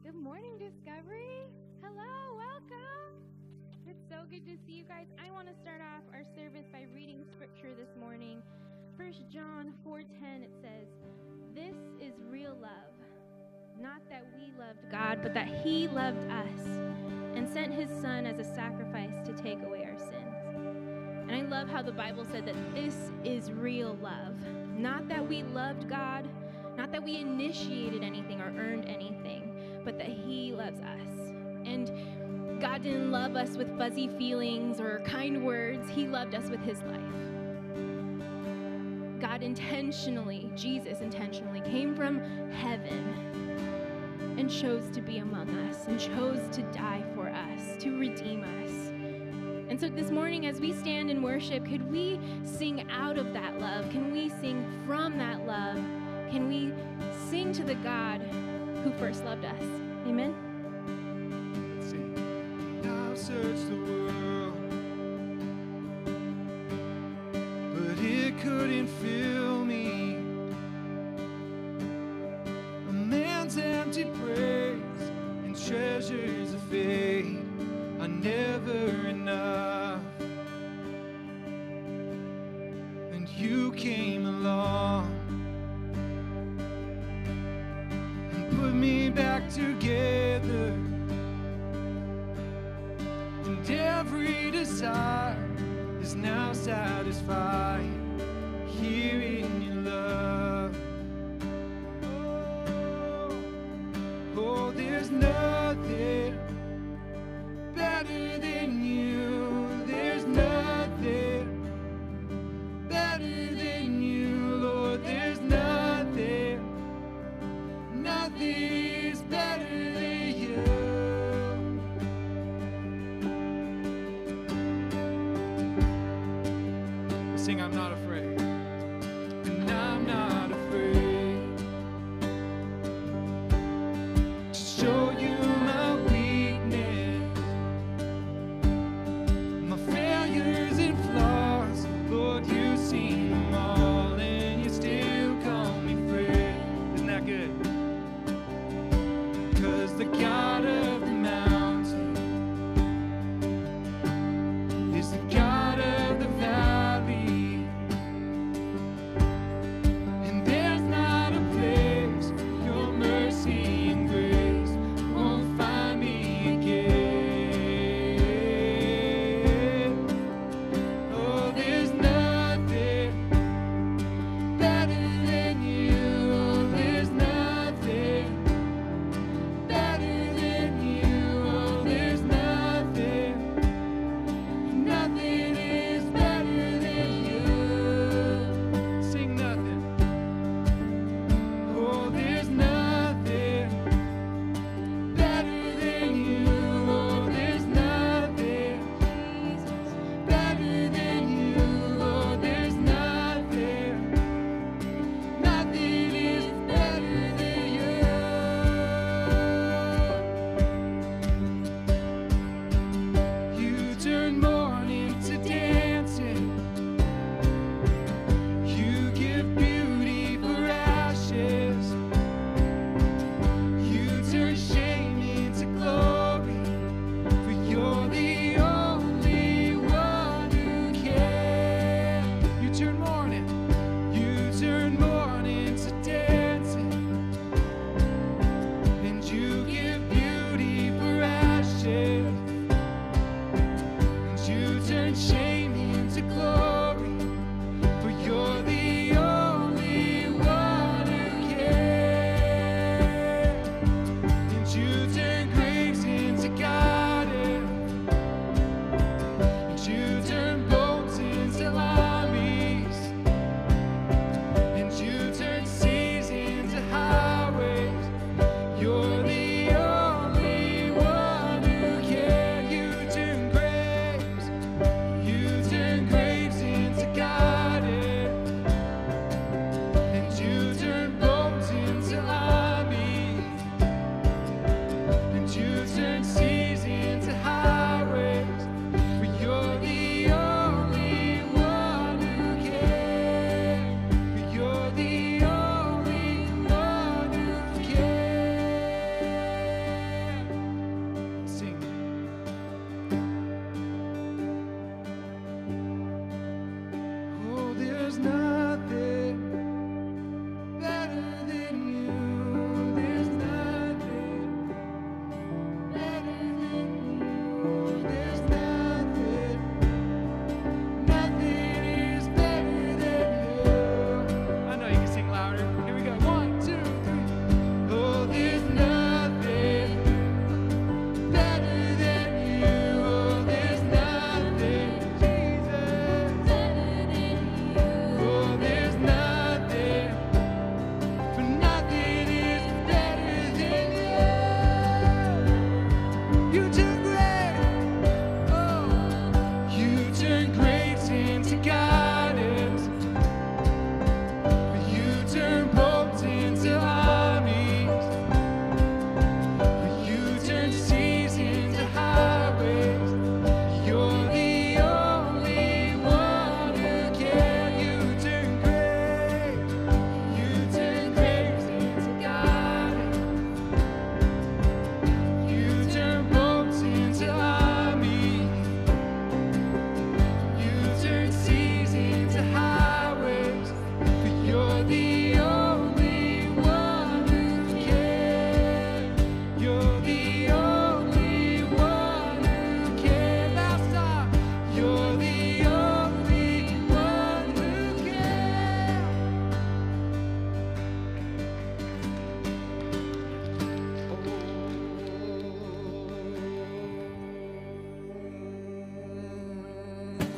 Good morning, Discovery. Hello, welcome. It's so good to see you guys. I want to start off our service by reading scripture this morning. 1 John 4:10, it says, "This is real love, not that we loved God, but that he loved us and sent his son as a sacrifice to take away our sins." And I love how the Bible said that this is real love, not that we loved God, not that we initiated anything or earned anything, but that he loves us. And God didn't love us with fuzzy feelings or kind words. He loved us with his life. God intentionally, Jesus intentionally came from heaven and chose to be among us and chose to die for us, to redeem us. And so this morning as we stand in worship, could we sing out of that love? Can we sing from that love? Can we sing to the God who first loved us? Amen. Let's sing. I've searched the world, but it couldn't fill me. A man's empty praise and treasures of faith are never enough. And you came along, put me back together, and every desire is now satisfied here in your love. Oh, there's nothing better than you. There's nothing better than you, Lord. There's nothing is better than you. Sing, I'm not afraid. And I'm not afraid to show you my weakness, my failures and flaws. Lord, you've seen them all, and you still call me friend. Isn't that good? The God of the mountain is the God of the valley.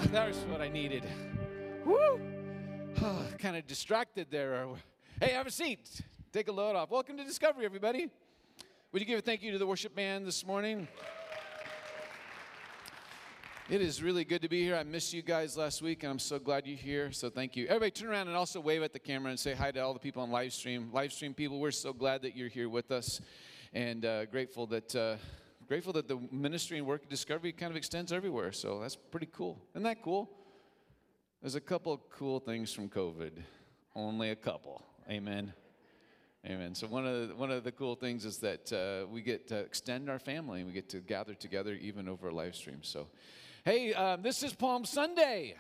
That's what I needed. Woo! Kind of distracted there. Hey, have a seat. Take a load off. Welcome to Discovery, everybody. Would you give a thank you to the worship band this morning? It is really good to be here. I missed you guys last week, and I'm so glad you're here, so thank you. Everybody turn around and also wave at the camera and say hi to all the people on live stream. Live stream people, we're so glad that you're here with us, and grateful that the ministry and work of Discovery kind of extends everywhere, so that's pretty cool. Isn't that cool? There's a couple of cool things from COVID. Only a couple. Amen. Amen. So one of the cool things is that we get to extend our family, and we get to gather together even over a live stream. So, hey, this is Palm Sunday.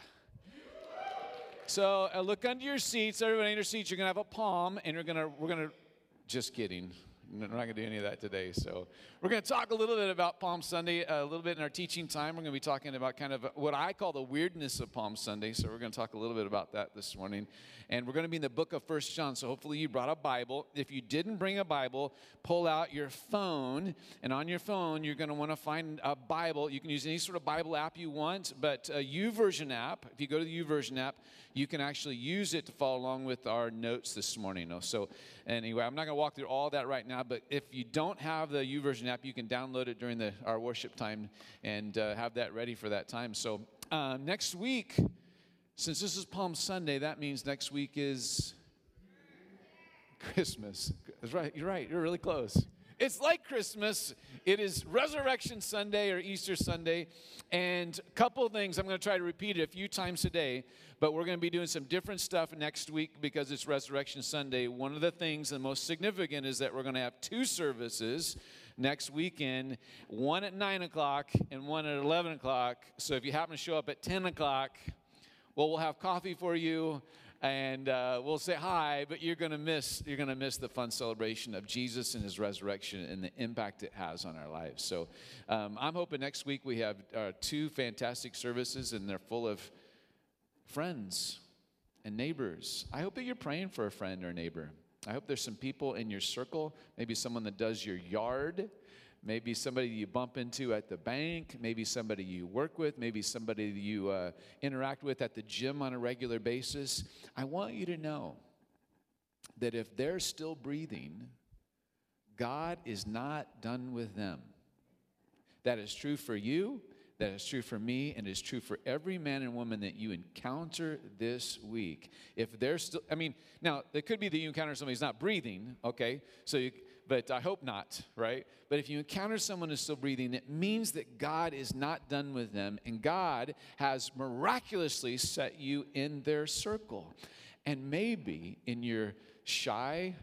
So look under your seats. Everybody in your seats, you're gonna have a palm, and we're gonna. Just kidding. We're not gonna do any of that today. So we're gonna talk a little bit about Palm Sunday, a little bit in our teaching time. We're gonna be talking about kind of what I call the weirdness of Palm Sunday. So we're gonna talk a little bit about that this morning. And we're going to be in the book of 1 John, so hopefully you brought a Bible. If you didn't bring a Bible, pull out your phone, and on your phone, you're going to want to find a Bible. You can use any sort of Bible app you want, but a YouVersion app, if you go to the YouVersion app, you can actually use it to follow along with our notes this morning. So anyway, I'm not going to walk through all that right now, but if you don't have the YouVersion app, you can download it during our worship time and have that ready for that time. So next week, since this is Palm Sunday, that means next week is Christmas. That's right. You're right. You're really close. It's like Christmas. It is Resurrection Sunday or Easter Sunday. And a couple of things, I'm going to try to repeat it a few times today, but we're going to be doing some different stuff next week because it's Resurrection Sunday. One of the things, the most significant, is that we're going to have two services next weekend, one at 9 o'clock and one at 11 o'clock. So if you happen to show up at 10 o'clock, well, we'll have coffee for you, and we'll say hi, but you're gonna miss the fun celebration of Jesus and his resurrection and the impact it has on our lives. So I'm hoping next week we have two fantastic services, and they're full of friends and neighbors. I hope that you're praying for a friend or a neighbor. I hope there's some people in your circle, maybe someone that does your yard, maybe somebody you bump into at the bank, maybe somebody you work with, maybe somebody you interact with at the gym on a regular basis. I want you to know that if they're still breathing, God is not done with them. That is true for you, that is true for me, and is true for every man and woman that you encounter this week. If they're still, now, it could be that you encounter somebody who's not breathing, okay? But I hope not, right? But if you encounter someone who's still breathing, it means that God is not done with them, and God has miraculously set you in their circle. And maybe in your shy,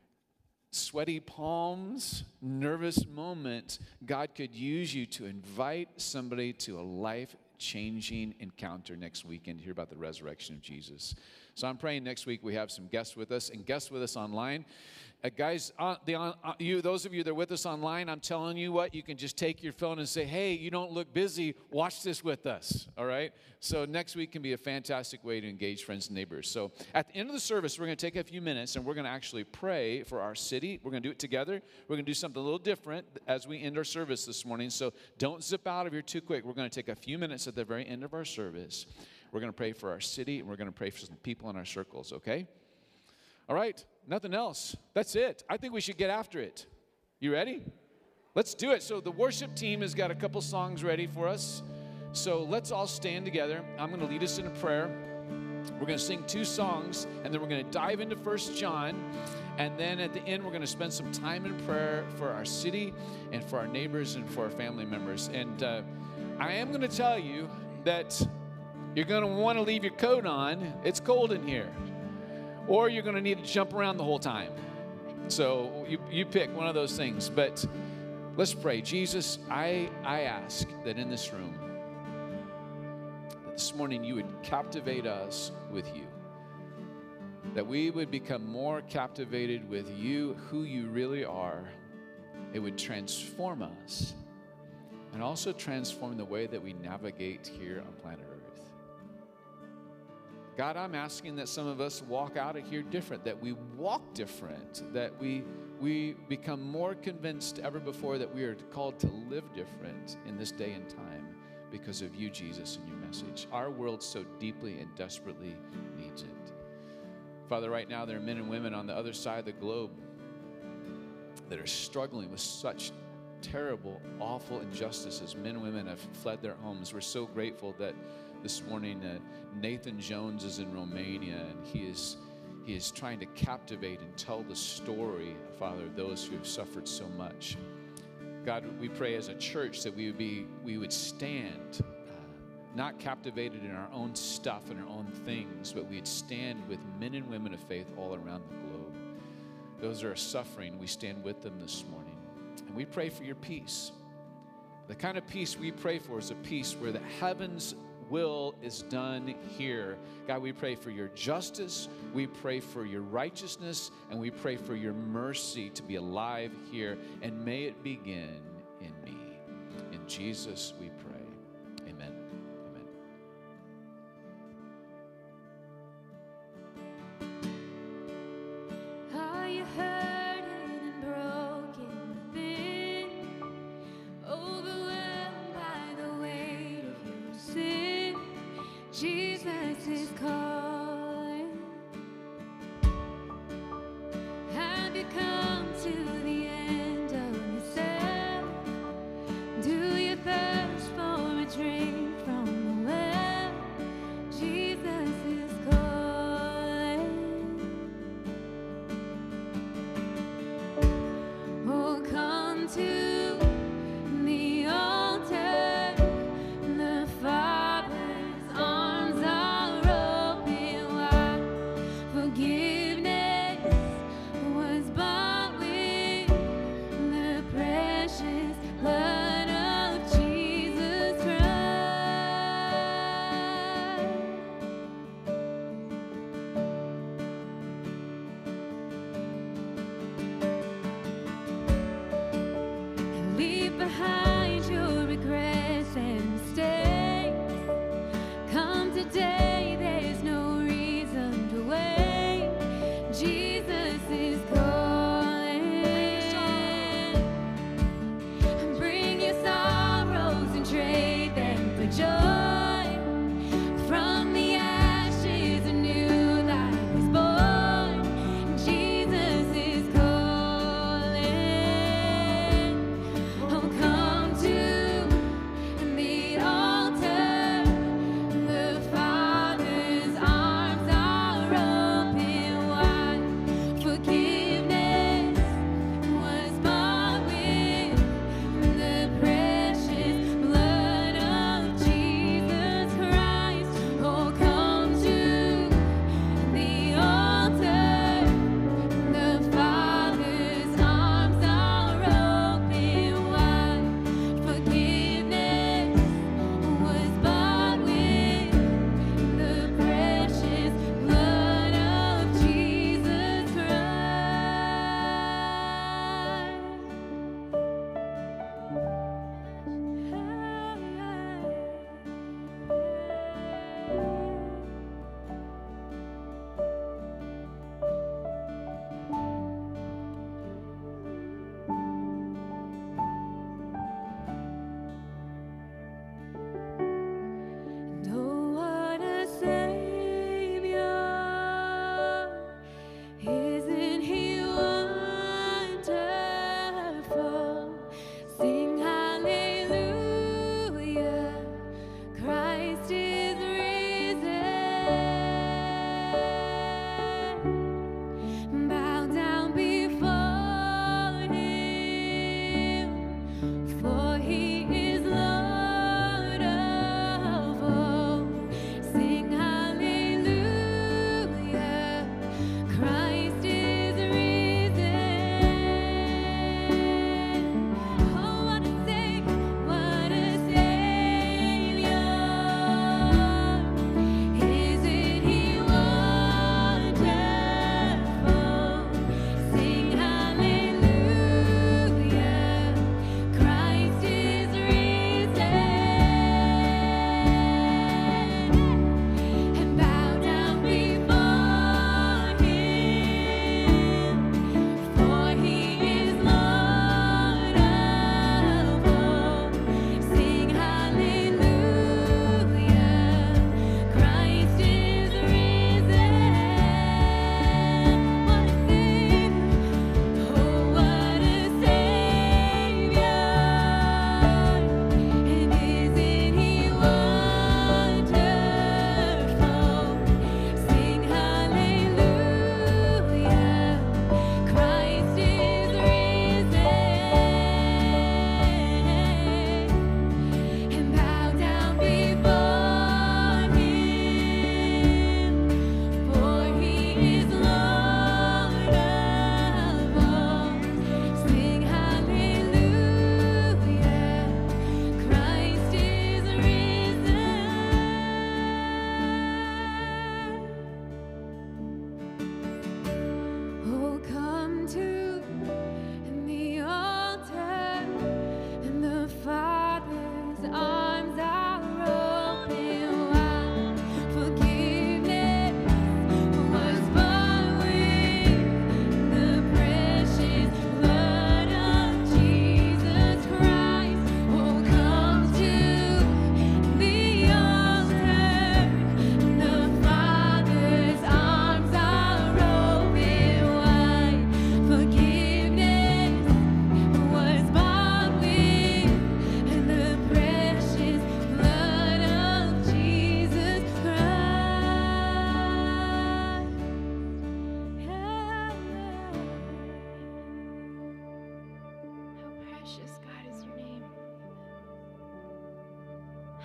sweaty palms, nervous moment, God could use you to invite somebody to a life-changing encounter next weekend to hear about the resurrection of Jesus. So I'm praying next week we have some guests with us, and guests with us online. Guys, those of you that are with us online, I'm telling you what, you can just take your phone and say, hey, you don't look busy, watch this with us, all right? So next week can be a fantastic way to engage friends and neighbors. So at the end of the service, we're going to take a few minutes, and we're going to actually pray for our city. We're going to do it together. We're going to do something a little different as we end our service this morning. So don't zip out of here too quick. We're going to take a few minutes at the very end of our service. We're going to pray for our city, and we're going to pray for some people in our circles, okay? All right, nothing else. That's it. I think we should get after it. You ready? Let's do it. So the worship team has got a couple songs ready for us. So let's all stand together. I'm going to lead us in a prayer. We're going to sing two songs, and then we're going to dive into 1 John. And then at the end, we're going to spend some time in prayer for our city and for our neighbors and for our family members. And I am going to tell you that you're going to want to leave your coat on. It's cold in here. Or you're going to need to jump around the whole time. So you pick one of those things. But let's pray. Jesus, I ask that in this room, that this morning you would captivate us with you. That we would become more captivated with you, who you really are. It would transform us and also transform the way that we navigate here on planet Earth. God, I'm asking that some of us walk out of here different, that we walk different, that we become more convinced ever before that we are called to live different in this day and time because of you, Jesus, and your message. Our world so deeply and desperately needs it. Father, right now there are men and women on the other side of the globe that are struggling with such terrible, awful injustices. Men and women have fled their homes. We're so grateful that this morning Nathan Jones is in Romania, and he is trying to captivate and tell the story, Father, of those who have suffered so much. God, we pray as a church that we would stand, not captivated in our own stuff and our own things, but we'd stand with men and women of faith all around the globe. Those that are suffering, we stand with them this morning. And we pray for your peace. The kind of peace we pray for is a peace where the heavens will is done here. God, we pray for your justice, we pray for your righteousness, and we pray for your mercy to be alive here, and may it begin in me. In Jesus we pray. Amen. Amen. Are you hurting and broken within, overwhelmed by the weight of your sin? Jesus is calling. Have you come to the end of yourself? Do you thirst for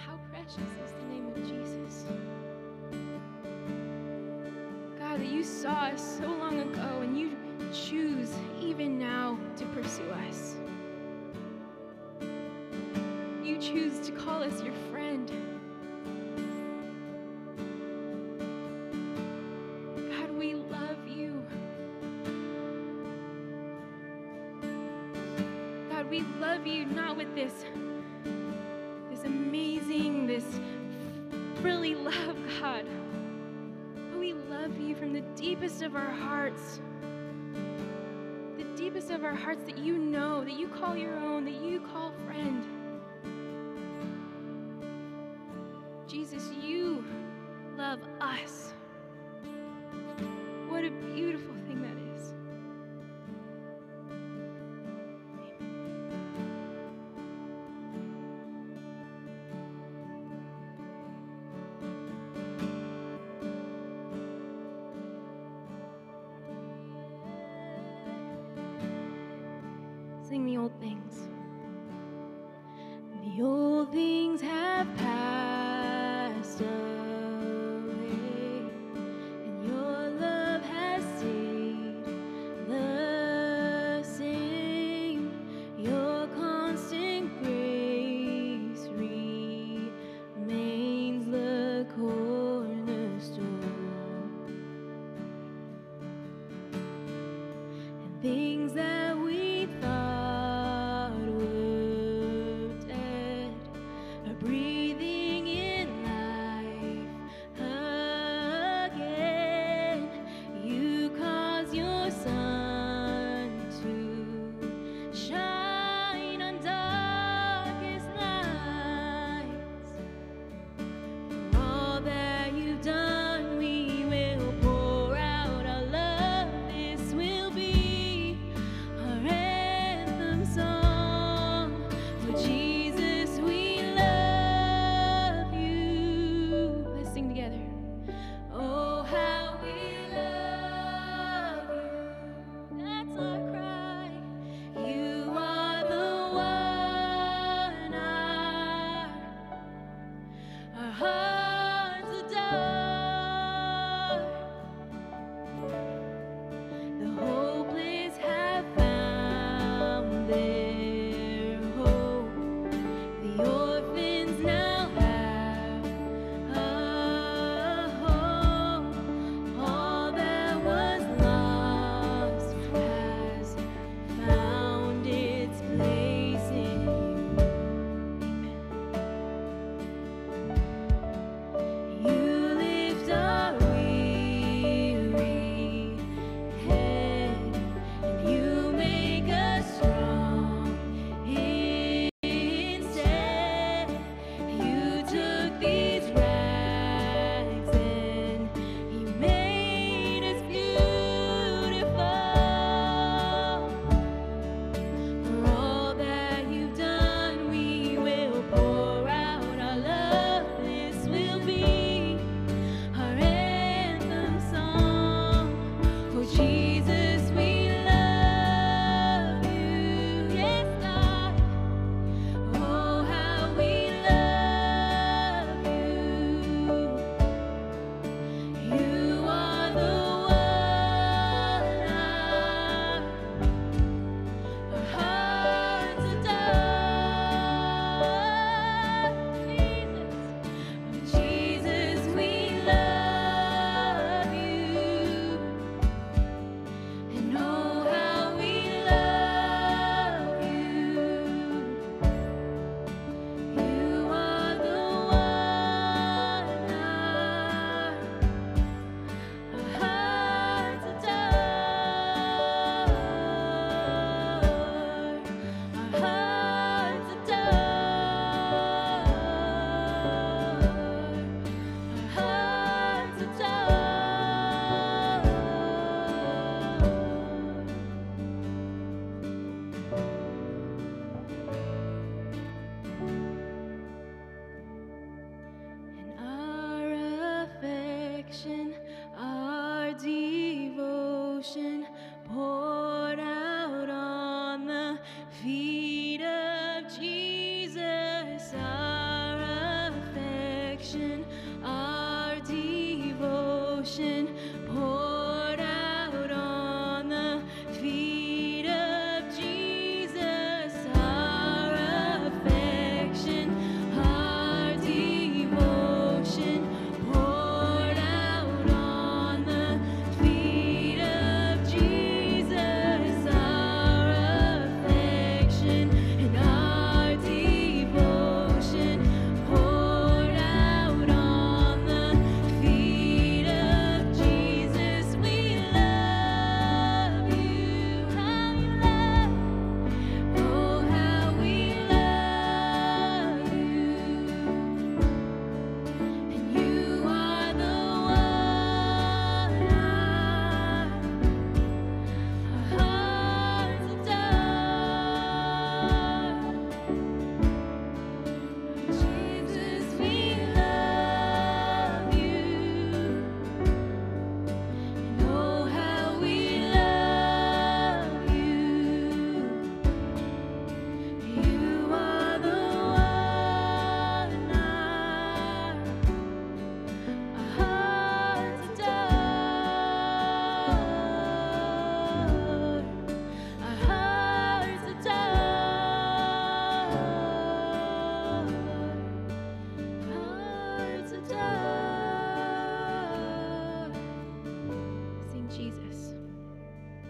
how precious is the name of Jesus. God, that you saw us so long ago and you choose even now to pursue us. You choose to call us your friend. God, we love you. God, we love you not with this amazing, this really love, God. But we love you from the deepest of our hearts. The deepest of our hearts that you know, that you call your own, that you call friend. Jesus, you love us. What a beautiful thing that is. Sing the old things. The old things have passed away, and your love has stayed the same. Your constant grace remains the cornerstone, and things that we thought were dead are breathing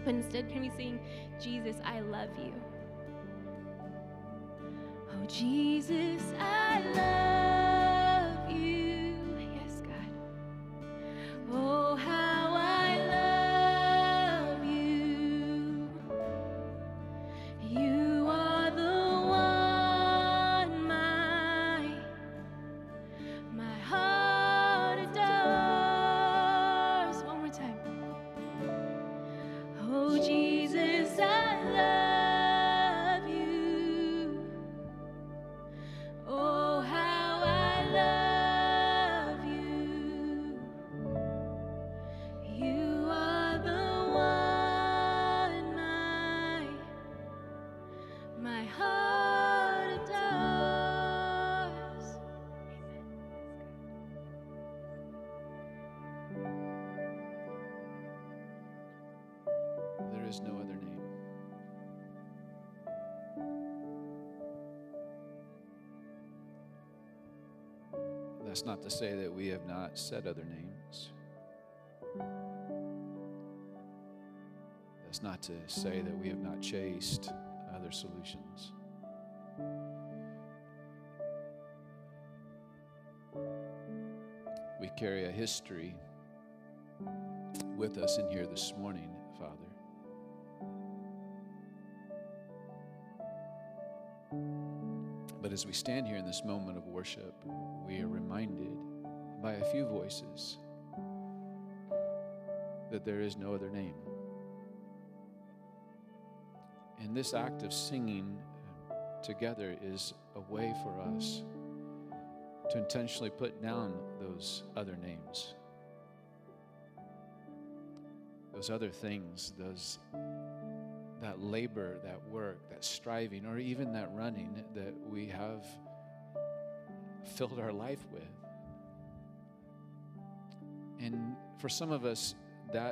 But instead, can we sing, Jesus, I love you? Oh, Jesus, I love you. Yes, God. Oh, how I love you. You are the one my heart adores. One more time. Oh, Jesus, I love you. Oh, how I love you. You are the one my heart adores. There is no other name. That's not to say that we have not said other names. That's not to say that we have not chased other solutions. We carry a history with us in here this morning, Father. But as we stand here in this moment of worship, we are reminded by a few voices that there is no other name. And this act of singing together is a way for us to intentionally put down those other names, those other things, that labor, that work, that striving, or even that running that we have filled our life with. And for some of us, that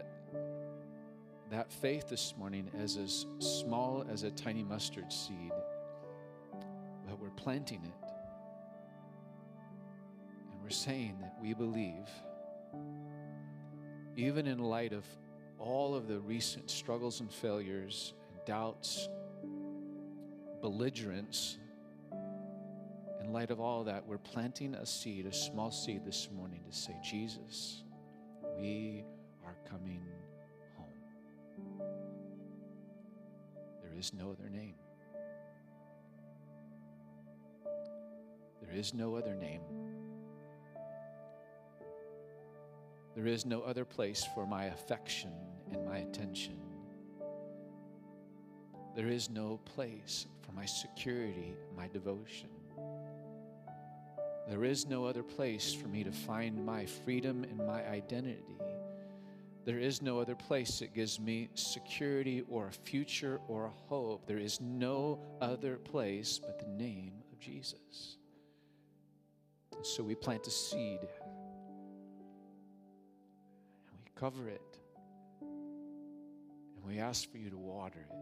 faith this morning is as small as a tiny mustard seed, but we're planting it. And we're saying that we believe, even in light of all of the recent struggles and failures and doubts, belligerence, in light of all that, we're planting a seed, a small seed this morning to say, Jesus, we are coming home. There is no other name. There is no other name. There is no other place for my affection and my attention. There is no place for my security, my devotion. There is no other place for me to find my freedom and my identity. There is no other place that gives me security or a future or a hope. There is no other place but the name of Jesus. And so we plant a seed and we cover it and we ask for you to water it.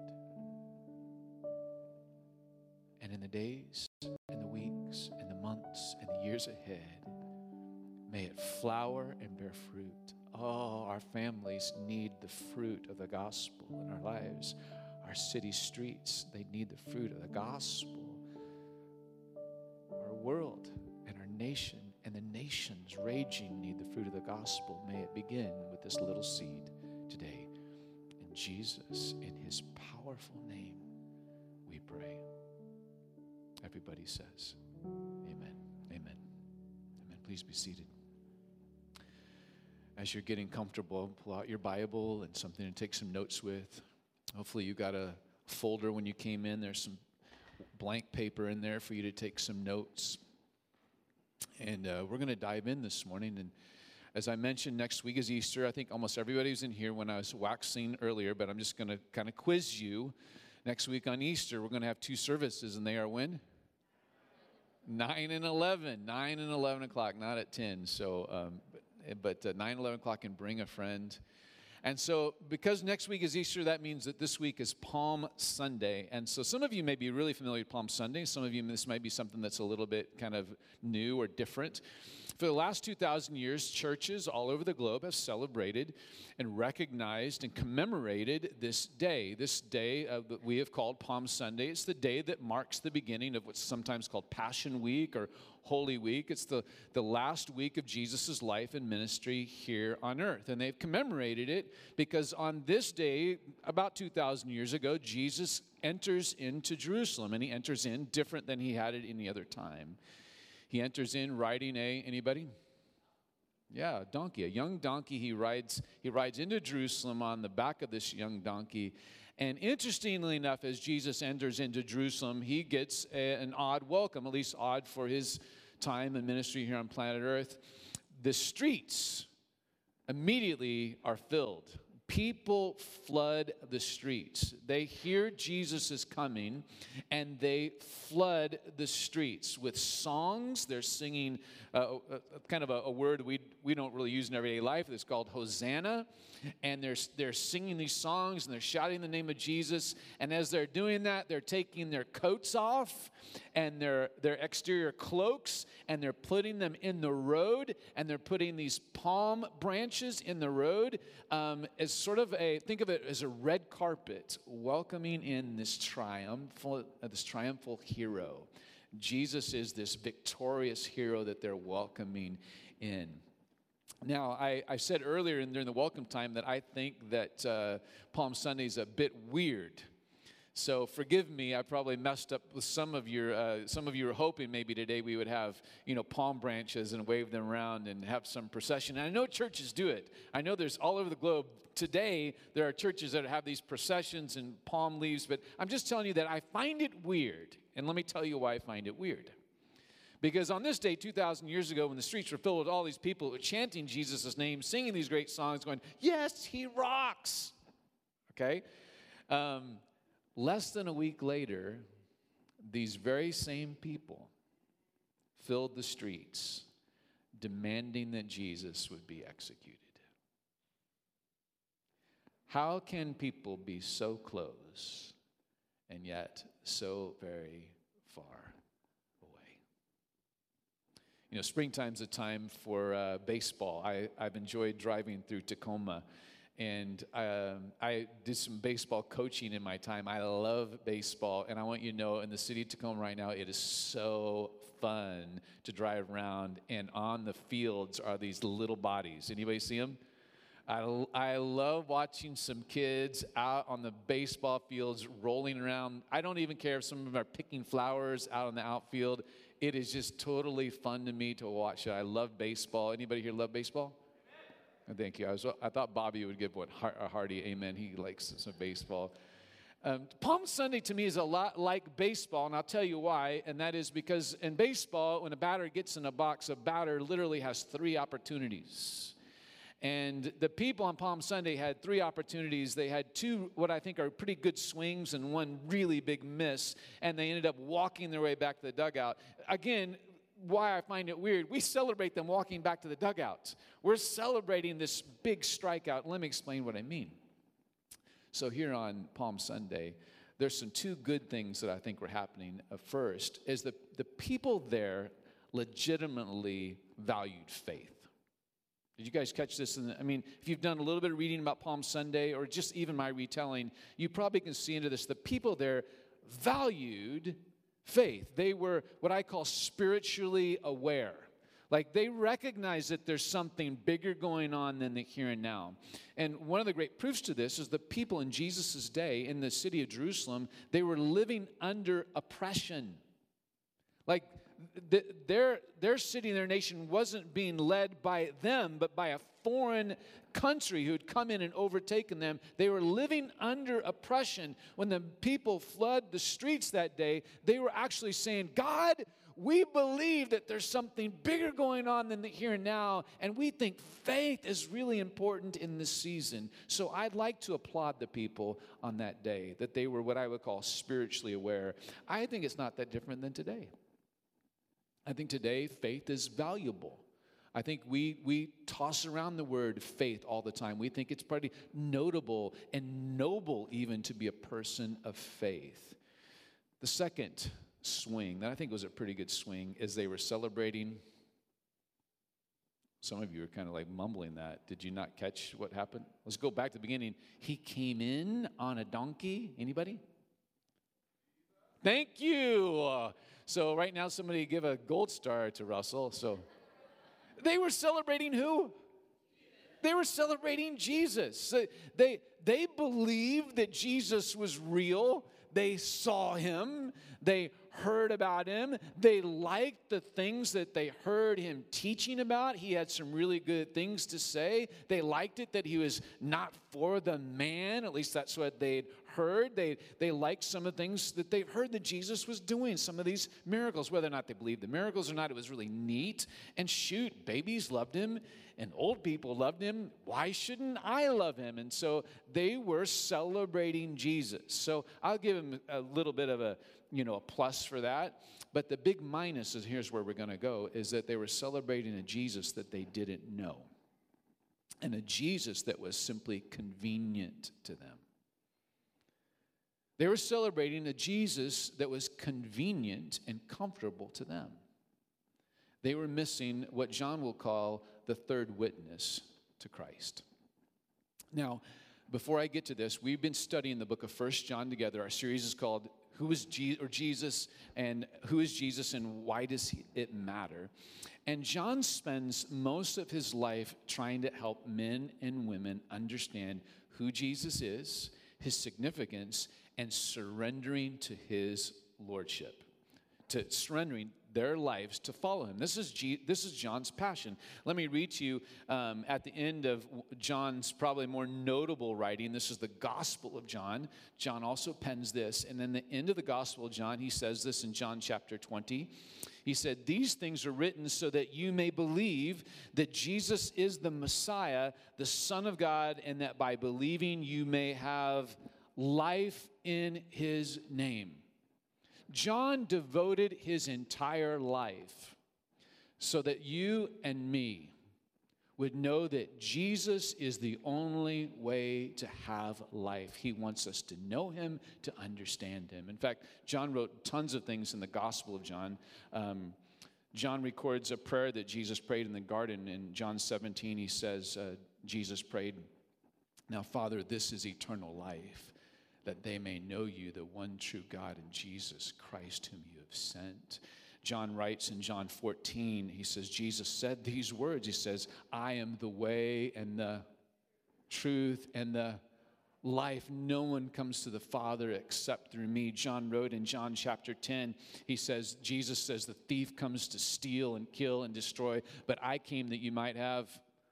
And in the days and the weeks and the months and the years ahead, may it flower and bear fruit. Oh, our families need the fruit of the gospel in our lives. Our city streets, they need the fruit of the gospel. Our world and our nation and the nations raging need the fruit of the gospel. May it begin with this little seed today. In Jesus, in his powerful name, we pray. Everybody says, amen, amen, amen. Please be seated. As you're getting comfortable, pull out your Bible and something to take some notes with. Hopefully you got a folder when you came in. There's some blank paper in there for you to take some notes. And we're going to dive in this morning. And as I mentioned, next week is Easter. I think almost everybody was in here when I was waxing earlier, but I'm just going to kind of quiz you. Next week on Easter, we're going to have two services, and they are when? 9 and 11. 9 and 11 o'clock, not at 10. So, but 9, 11 o'clock, and bring a friend. And so because next week is Easter, that means that this week is Palm Sunday. And so some of you may be really familiar with Palm Sunday. Some of you, this might be something that's a little bit kind of new or different. For the last 2,000 years, churches all over the globe have celebrated and recognized and commemorated this day that we have called Palm Sunday. It's the day that marks the beginning of what's sometimes called Passion Week or Holy Week. It's the last week of Jesus' life and ministry here on earth. And they've commemorated it because on this day, about 2,000 years ago, Jesus enters into Jerusalem, and he enters in different than he had at any other time. He enters in riding anybody? Yeah, a donkey, a young donkey. He rides into Jerusalem on the back of this young donkey. And interestingly enough, as Jesus enters into Jerusalem, he gets an odd welcome, at least odd for his time and ministry here on planet Earth. The streets immediately are filled. People flood the streets. They hear Jesus is coming, and they flood the streets with songs. They're singing kind of a word we don't really use in everyday life. It's called Hosanna. And they're singing these songs, and they're shouting the name of Jesus. And as they're doing that, they're taking their coats off and their exterior cloaks, and they're putting them in the road, and they're putting these palm branches in the road as sort of think of it as a red carpet welcoming in this triumphal hero. Jesus is this victorious hero that they're welcoming in. Now, I said earlier during the welcome time that I think that Palm Sunday is a bit weird. So forgive me, I probably messed up with some of you were hoping maybe today we would have, palm branches and wave them around and have some procession. And I know churches do it. I know there's all over the globe. Today, there are churches that have these processions and palm leaves, but I'm just telling you that I find it weird. And let me tell you why I find it weird. Because on this day, 2,000 years ago, when the streets were filled with all these people who were chanting Jesus' name, singing these great songs, going, yes, he rocks. Okay? Less than a week later, these very same people filled the streets, demanding that Jesus would be executed. How can people be so close and yet so very far away? Springtime's a time for baseball. I've enjoyed driving through Tacoma, and I did some baseball coaching in my time. I love baseball, and I want you to know, in the city of Tacoma right now, it is so fun to drive around, and on the fields are these little bodies. Anybody see them? I love watching some kids out on the baseball fields rolling around. I don't even care if some of them are picking flowers out on the outfield. It is just totally fun to me to watch it. I love baseball. Anybody here love baseball? Amen. Thank you. I thought Bobby would give a hearty amen. He likes some baseball. Palm Sunday to me is a lot like baseball, and I'll tell you why. And that is because in baseball, when a batter gets in a box, a batter literally has 3 opportunities. And the people on Palm Sunday had 3 opportunities. They had 2 what I think are pretty good swings and 1 really big miss, and they ended up walking their way back to the dugout. Again, why I find it weird, we celebrate them walking back to the dugout. We're celebrating this big strikeout. Let me explain what I mean. So here on Palm Sunday, there's some 2 good things that I think were happening. First is the people there legitimately valued faith. Did you guys catch this? If you've done a little bit of reading about Palm Sunday or just even my retelling, you probably can see into this. The people there valued faith. They were what I call spiritually aware. Like they recognize that there's something bigger going on than the here and now. And one of the great proofs to this is the people in Jesus' day in the city of Jerusalem, they were living under oppression. Like their city and their nation wasn't being led by them, but by a foreign country who had come in and overtaken them. They were living under oppression. When the people flood the streets that day, they were actually saying, God, we believe that there's something bigger going on than the here and now, and we think faith is really important in this season. So I'd like to applaud the people on that day, that they were what I would call spiritually aware. I think it's not that different than today. I think today faith is valuable. I think we toss around the word faith all the time. We think it's pretty notable and noble even to be a person of faith. The second swing, that I think was a pretty good swing, is they were celebrating. Some of you are kind of like mumbling that. Did you not catch what happened? Let's go back to the beginning. He came in on a donkey. Anybody? Thank you. So right now somebody give a gold star to Russell. So they were celebrating who? They were celebrating Jesus. They believed that Jesus was real. They saw him. They heard about him. They liked the things that they heard him teaching about. He had some really good things to say. They liked it that he was not for the man. At least that's what they'd heard. They liked some of the things that they heard that Jesus was doing, some of these miracles. Whether or not they believed the miracles or not, it was really neat. And shoot, babies loved him and old people loved him. Why shouldn't I love him? And so they were celebrating Jesus. So I'll give him a little bit of a plus for that. But the big minus is, here's where we're going to go, is that they were celebrating a Jesus that they didn't know. And a Jesus that was simply convenient to them. They were celebrating a Jesus that was convenient and comfortable to them. They were missing what John will call the third witness to Christ. Now, before I get to this, we've been studying the book of 1 John together. Our series is called Who is Jesus and Who is Jesus and Why Does It Matter? And John spends most of his life trying to help men and women understand who Jesus is, his significance, and surrendering to his lordship, to surrendering their lives to follow him. This is John's passion. Let me read to you at the end of John's probably more notable writing. This is the Gospel of John. John also pens this. And then the end of the Gospel of John, he says this in John chapter 20. He said, "These things are written so that you may believe that Jesus is the Messiah, the Son of God, and that by believing you may have life in his name." John devoted his entire life so that you and me would know that Jesus is the only way to have life. He wants us to know him, to understand him. In fact, John wrote tons of things in the Gospel of John. John records a prayer that Jesus prayed in the garden. In John 17, he says, Jesus prayed, "Now, Father, this is eternal life, that they may know you, the one true God, and Jesus Christ whom you have sent." John writes in John 14, he says, Jesus said these words. He says, "I am the way and the truth and the life. No one comes to the Father except through me." John wrote in John chapter 10, he says, Jesus says, "The thief comes to steal and kill and destroy, but I came that you might have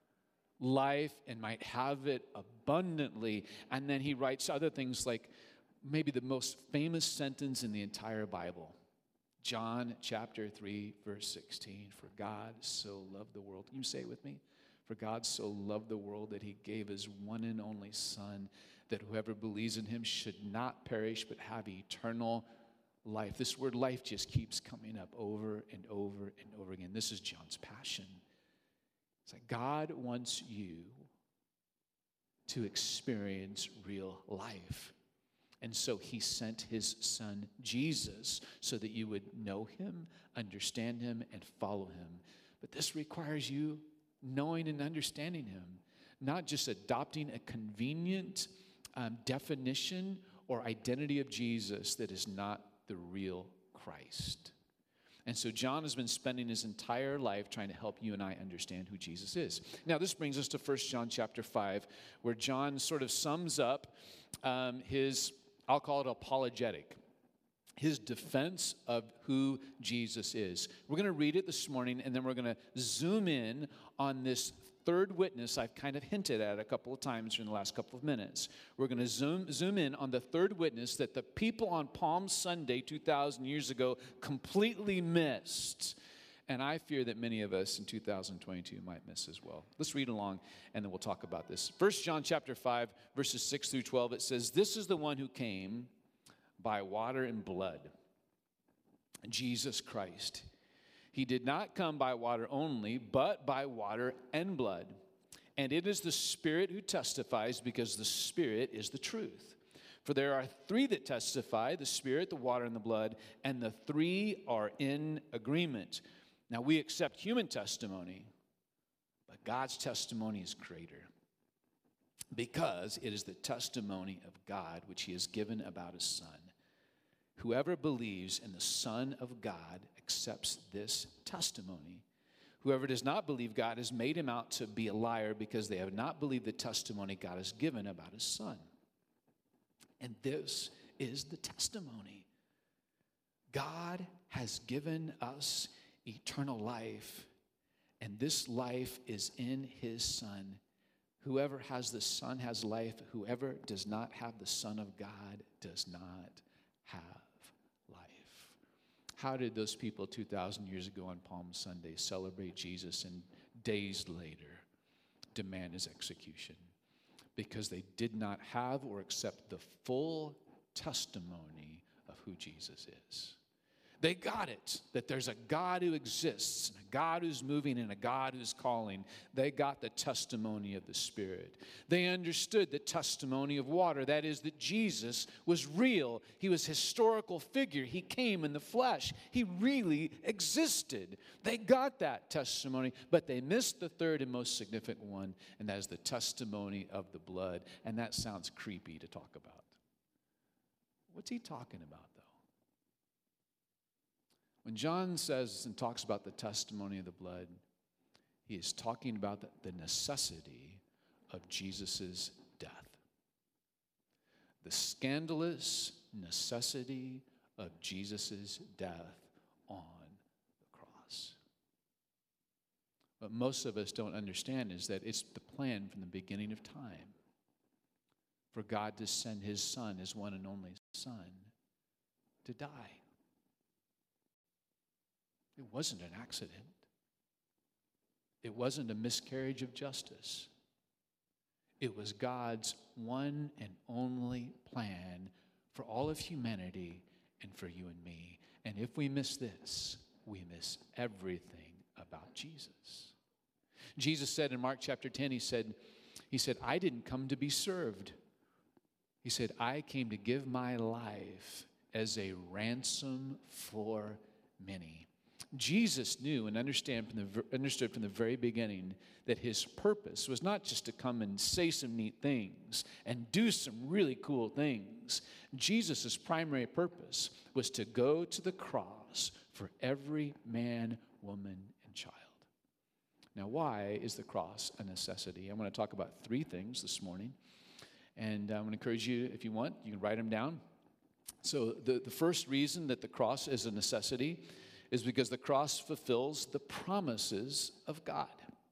life and might have it abundantly." And then he writes other things like maybe the most famous sentence in the entire Bible. John chapter 3, verse 16. "For God so loved the world." Can you say it with me? "For God so loved the world that he gave his one and only Son, that whoever believes in him should not perish but have eternal life." This word life just keeps coming up over and over and over again. This is John's passion. It's like God wants you to experience real life. And so he sent his son Jesus so that you would know him, understand him, and follow him. But this requires you knowing and understanding him, not just adopting a convenient definition or identity of Jesus that is not the real Christ. And so John has been spending his entire life trying to help you and I understand who Jesus is. Now, this brings us to 1 John chapter 5, where John sort of sums up his, I'll call it apologetic, his defense of who Jesus is. We're going to read it this morning, and then we're going to zoom in on this third witness I've kind of hinted at a couple of times in the last couple of minutes. We're going to zoom in on the third witness that the people on Palm Sunday 2,000 years ago completely missed. And I fear that many of us in 2022 might miss as well. Let's read along, and then we'll talk about this. 1 John chapter 5, verses 6 through 12, it says, "This is the one who came by water and blood, Jesus Christ. He did not come by water only, but by water and blood. And it is the Spirit who testifies, because the Spirit is the truth. For there are three that testify, the Spirit, the water, and the blood, and the three are in agreement. Now we accept human testimony, but God's testimony is greater, because it is the testimony of God which he has given about his Son. Whoever believes in the Son of God accepts this testimony. Whoever does not believe God has made him out to be a liar, because they have not believed the testimony God has given about his Son. And this is the testimony. God has given us eternal life, and this life is in his Son. Whoever has the Son has life. Whoever does not have the Son of God does not have life. How did those people 2,000 years ago on Palm Sunday celebrate Jesus and days later demand his execution? Because they did not have or accept the full testimony of who Jesus is. They got it, that there's a God who exists, and a God who's moving, and a God who's calling. They got the testimony of the Spirit. They understood the testimony of water, that is, that Jesus was real. He was a historical figure. He came in the flesh. He really existed. They got that testimony, but they missed the third and most significant one, and that is the testimony of the blood. And that sounds creepy to talk about. What's he talking about, though? When John says and talks about the testimony of the blood, he is talking about the necessity of Jesus' death. The scandalous necessity of Jesus' death on the cross. What most of us don't understand is that it's the plan from the beginning of time for God to send his Son, his one and only Son, to die. It wasn't an accident. It wasn't a miscarriage of justice. It was God's one and only plan for all of humanity and for you and me. And if we miss this, we miss everything about Jesus. Jesus said in Mark chapter 10, he said, I didn't come to be served. He said, I came to give my life as a ransom for many. Jesus knew and understood from the very beginning that his purpose was not just to come and say some neat things and do some really cool things. Jesus' primary purpose was to go to the cross for every man, woman, and child. Now, why is the cross a necessity? I'm going to talk about three things this morning. And I'm going to encourage you, if you want, you can write them down. So the first reason that the cross is a necessity is because the cross fulfills the promises of God.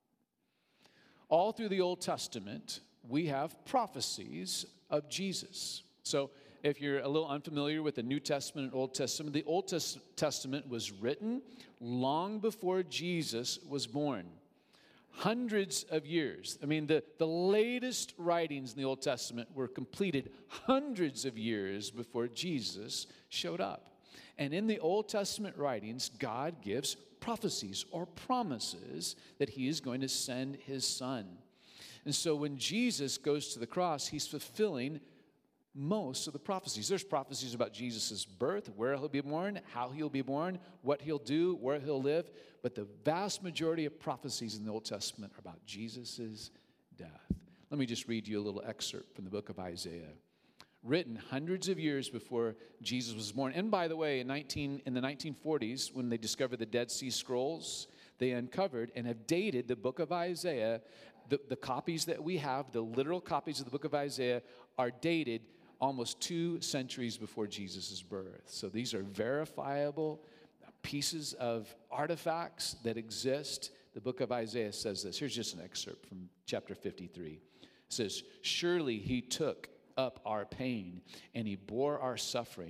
All through the Old Testament, we have prophecies of Jesus. So if you're a little unfamiliar with the New Testament and Old Testament, the Old Testament was written long before Jesus was born. Hundreds of years. I mean, the latest writings in the Old Testament were completed hundreds of years before Jesus showed up. And in the Old Testament writings, God gives prophecies or promises that he is going to send his Son. And so when Jesus goes to the cross, he's fulfilling most of the prophecies. There's prophecies about Jesus' birth, where he'll be born, how he'll be born, what he'll do, where he'll live. But the vast majority of prophecies in the Old Testament are about Jesus' death. Let me just read you a little excerpt from the book of Isaiah, written hundreds of years before Jesus was born. And by the way, in the 1940s, when they discovered the Dead Sea Scrolls, they uncovered and have dated the book of Isaiah. The copies that we have, the literal copies of the book of Isaiah, are dated almost 2 centuries before Jesus' birth. So these are verifiable pieces of artifacts that exist. The book of Isaiah says this. Here's just an excerpt from chapter 53. It says, surely he took up our pain and he bore our suffering,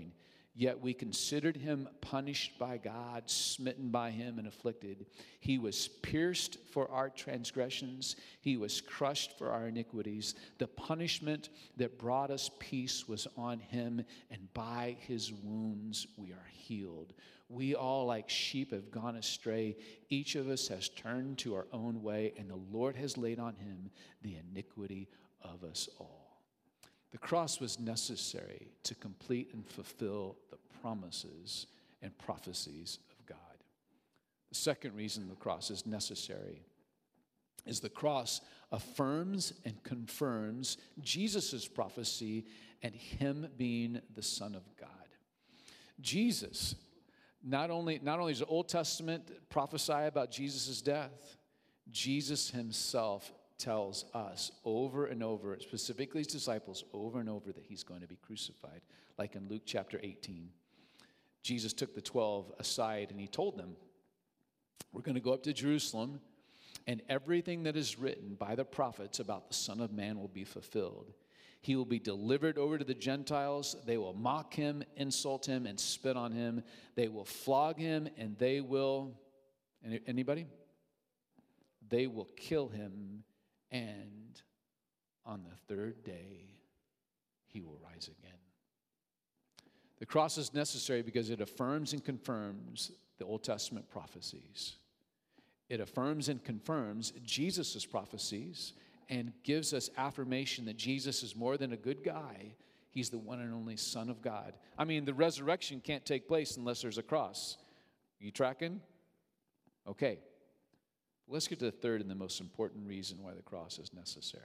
Yet we considered him punished by God, smitten by him, and afflicted. He was pierced for our transgressions. He was crushed for our iniquities. The punishment that brought us peace was on him, and by his wounds we are healed. We all, like sheep, have gone astray. Each of us has turned to our own way, and the Lord has laid on him the iniquity of us all. The cross was necessary to complete and fulfill the promises and prophecies of God. The second reason the cross is necessary is the cross affirms and confirms Jesus' prophecy and him being the Son of God. Jesus, not only does the Old Testament prophesy about Jesus' death, Jesus himself tells us over and over, specifically his disciples, over and over that he's going to be crucified. Like in Luke chapter 18, Jesus took the 12 aside and he told them, we're going to go up to Jerusalem and everything that is written by the prophets about the Son of Man will be fulfilled. He will be delivered over to the Gentiles. They will mock him, insult him, and spit on him. They will flog him and they will, anybody? They will kill him. And on the third day, he will rise again. The cross is necessary because it affirms and confirms the Old Testament prophecies. It affirms and confirms Jesus' prophecies and gives us affirmation that Jesus is more than a good guy. He's the one and only Son of God. I mean, the resurrection can't take place unless there's a cross. Are you tracking? Okay. Let's get to the third and the most important reason why the cross is necessary.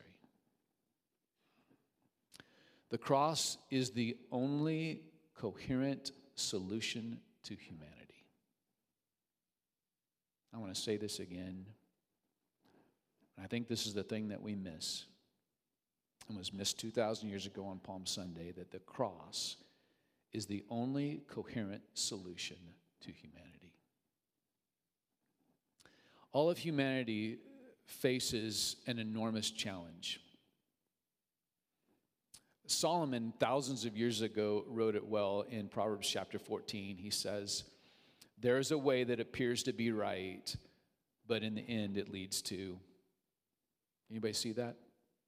The cross is the only coherent solution to humanity. I want to say this again. I think this is the thing that we miss. It was missed 2,000 years ago on Palm Sunday, that the cross is the only coherent solution to humanity. All of humanity faces an enormous challenge. Solomon, thousands of years ago, wrote it well in Proverbs chapter 14. He says, there is a way that appears to be right, but in the end it leads to, anybody see that?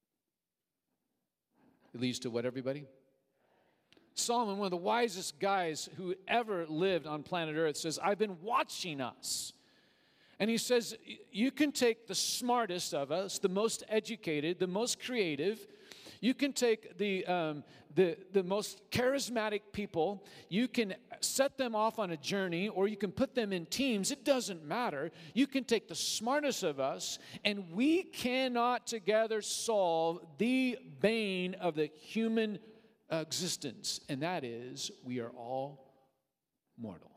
It leads to what, everybody? Solomon, one of the wisest guys who ever lived on planet Earth, says, I've been watching us. And he says, you can take the smartest of us, the most educated, the most creative. You can take the most charismatic people. You can set them off on a journey, or you can put them in teams. It doesn't matter. You can take the smartest of us, and we cannot together solve the bane of the human existence, and that is we are all mortal.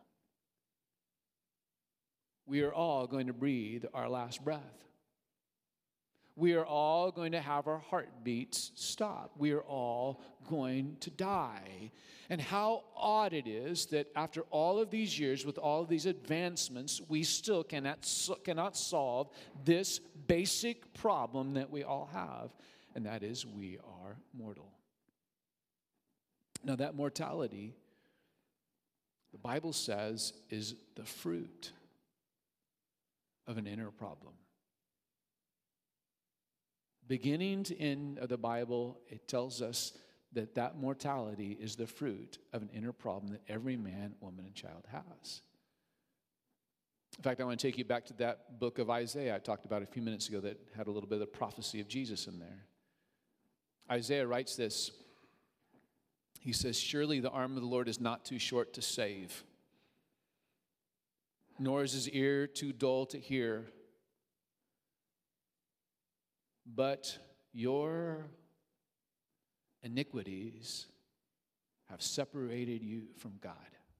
We are all going to breathe our last breath. We are all going to have our heartbeats stop. We are all going to die. And how odd it is that after all of these years, with all of these advancements, we still cannot solve this basic problem that we all have, and that is we are mortal. Now, that mortality, the Bible says, is the fruit of an inner problem. Beginning to end of the Bible, it tells us that that mortality is the fruit of an inner problem that every man, woman, and child has. In fact, I want to take you back to that book of Isaiah I talked about a few minutes ago that had a little bit of the prophecy of Jesus in there. Isaiah writes this. He says, surely the arm of the Lord is not too short to save, nor is his ear too dull to hear. But your iniquities have separated you from God.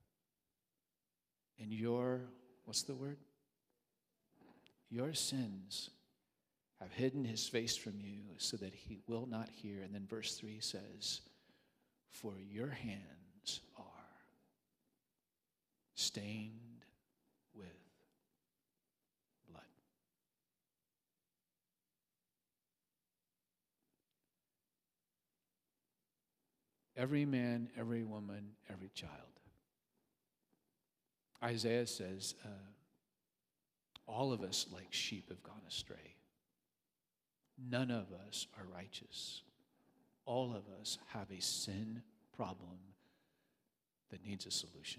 And your, what's the word? Your sins have hidden his face from you so that he will not hear. And then verse 3 says, for your hands are stained with blood. Every man, every woman, every child Isaiah says, all of us like sheep have gone astray. None of us are righteous. All of us have a sin problem that needs a solution.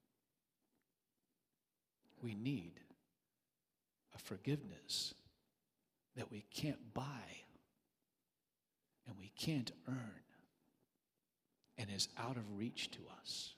We need a forgiveness that we can't buy and we can't earn and is out of reach to us.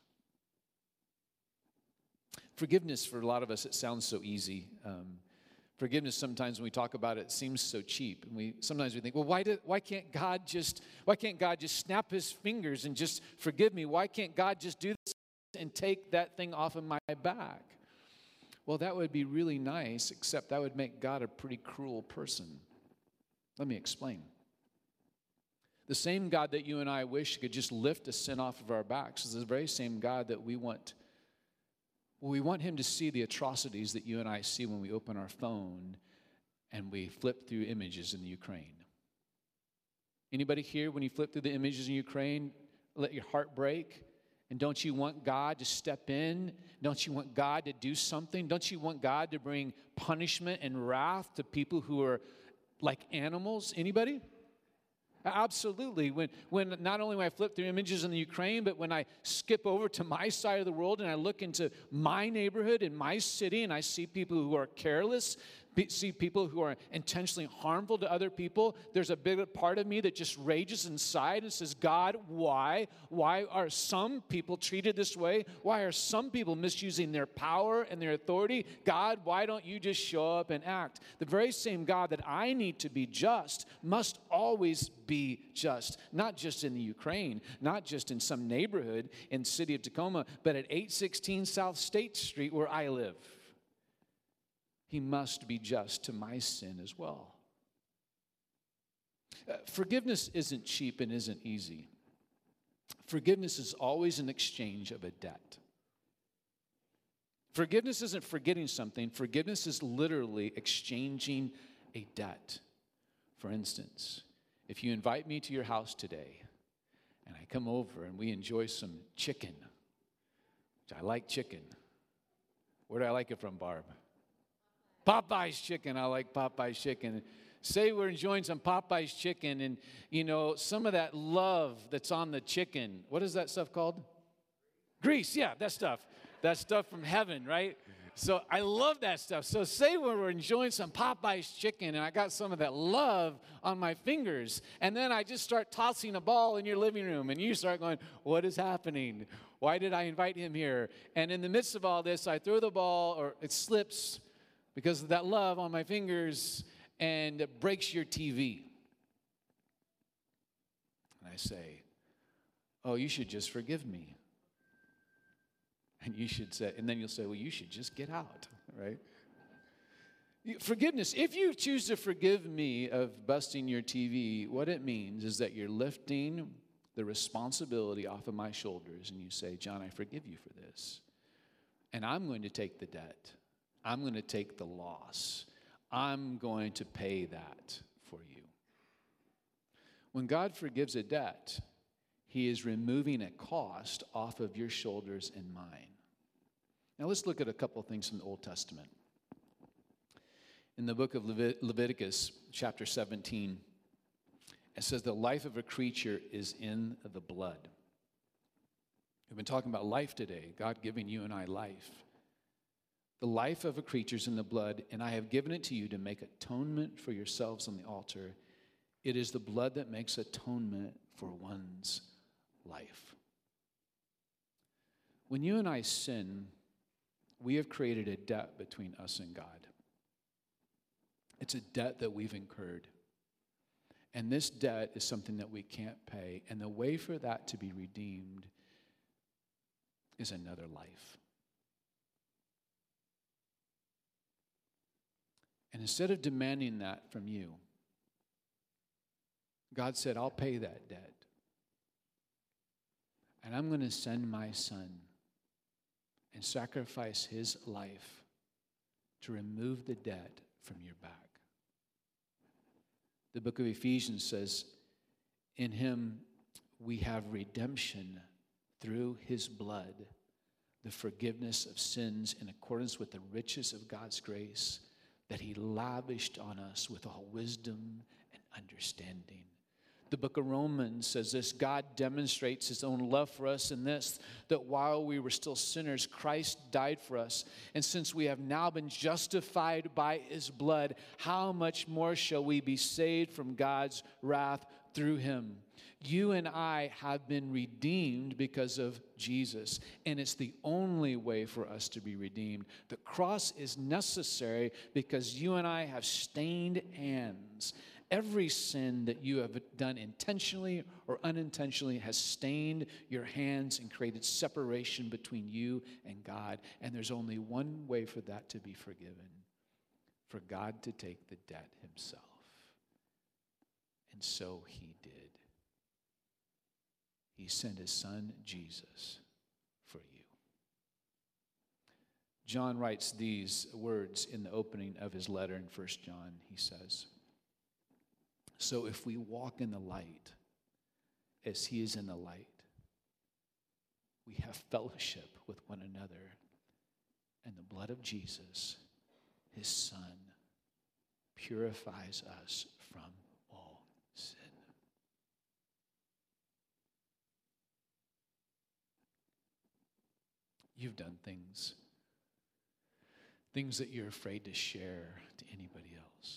Forgiveness, for a lot of us, it sounds so easy. Forgiveness, sometimes when we talk about it, seems so cheap. And sometimes we think, well, why can't God just snap his fingers and just forgive me? Why can't God just do this and take that thing off of my back? Well, that would be really nice, except that would make God a pretty cruel person. Let me explain. The same God that you and I wish could just lift a sin off of our backs is the very same God that we want. We want him to see the atrocities that you and I see when we open our phone and we flip through images in the Ukraine. Anybody here, when you flip through the images in Ukraine, let your heart break? And don't you want God to step in? Don't you want God to do something? Don't you want God to bring punishment and wrath to people who are like animals? Anybody? Absolutely. When not only when I flip through images in the Ukraine, but when I skip over to my side of the world and I look into my neighborhood in my city and I see people who are careless, see people who are intentionally harmful to other people, there's a big part of me that just rages inside and says, God, why? Why are some people treated this way? Why are some people misusing their power and their authority? God, why don't you just show up and act? The very same God that I need to be just must always be just, not just in the Ukraine, not just in some neighborhood in the city of Tacoma, but at 816 South State Street where I live. He must be just to my sin as well. Forgiveness isn't cheap and isn't easy. Forgiveness is always an exchange of a debt. Forgiveness isn't forgetting something. Forgiveness is literally exchanging a debt. For instance, if you invite me to your house today and I come over and we enjoy some chicken, which I like chicken. Where do I like it from, Barb? Popeye's chicken. I like Popeye's chicken. Say we're enjoying some Popeye's chicken and, some of that love that's on the chicken. What is that stuff called? Grease. Yeah, that stuff. That stuff from heaven, right? So I love that stuff. So say we're enjoying some Popeye's chicken and I got some of that love on my fingers. And then I just start tossing a ball in your living room and you start going, what is happening? Why did I invite him here? And in the midst of all this, I throw the ball or it slips because of that love on my fingers, and it breaks your TV. And I say, oh, you should just forgive me. And you should say, and then you'll say, well, you should just get out, right? Forgiveness, if you choose to forgive me of busting your TV, what it means is that you're lifting the responsibility off of my shoulders, and you say, John, I forgive you for this. And I'm going to take the debt. I'm going to take the loss. I'm going to pay that for you. When God forgives a debt, he is removing a cost off of your shoulders and mine. Now let's look at a couple of things from the Old Testament. In the book of Leviticus, chapter 17, it says the life of a creature is in the blood. We've been talking about life today, God giving you and I life. The life of a creature is in the blood, and I have given it to you to make atonement for yourselves on the altar. It is the blood that makes atonement for one's life. When you and I sin, we have created a debt between us and God. It's a debt that we've incurred. And this debt is something that we can't pay. And the way for that to be redeemed is another life. And instead of demanding that from you, God said, I'll pay that debt. And I'm going to send my son and sacrifice his life to remove the debt from your back. The book of Ephesians says, in him we have redemption through his blood, the forgiveness of sins in accordance with the riches of God's grace that he lavished on us with all wisdom and understanding. The book of Romans says this: God demonstrates his own love for us in this, that while we were still sinners, Christ died for us. And since we have now been justified by his blood, how much more shall we be saved from God's wrath through him? You and I have been redeemed because of Jesus, and it's the only way for us to be redeemed. The cross is necessary because you and I have stained hands. Every sin that you have done intentionally or unintentionally has stained your hands and created separation between you and God. And there's only one way for that to be forgiven: for God to take the debt himself. And so he did. He sent his son, Jesus, for you. John writes these words in the opening of his letter in 1 John. He says, "So if we walk in the light as he is in the light, we have fellowship with one another, and the blood of Jesus, his son, purifies us from all sin." You've done things that you're afraid to share to anybody else.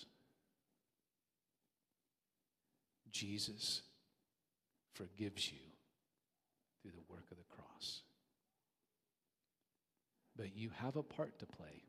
Jesus forgives you through the work of the cross. But you have a part to play.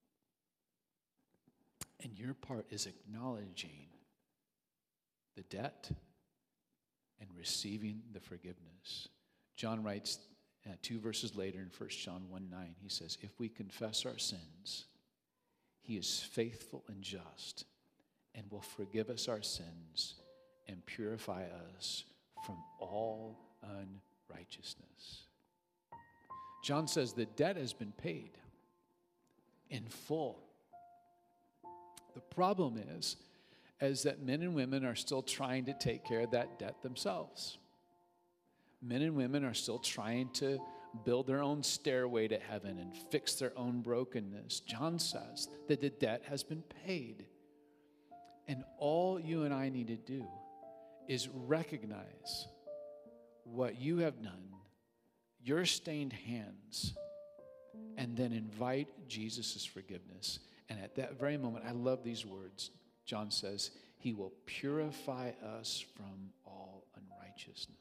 And your part is acknowledging the debt and receiving the forgiveness. John writes 2 verses later in 1 John 1:9, he says, "If we confess our sins, he is faithful and just and will forgive us our sins and purify us from all unrighteousness." John says the debt has been paid in full. The problem is that men and women are still trying to take care of that debt themselves. Men and women are still trying to build their own stairway to heaven and fix their own brokenness. John says that the debt has been paid. And all you and I need to do is recognize what you have done, your stained hands, and then invite Jesus' forgiveness. And at that very moment, I love these words. John says, he will purify us from all unrighteousness.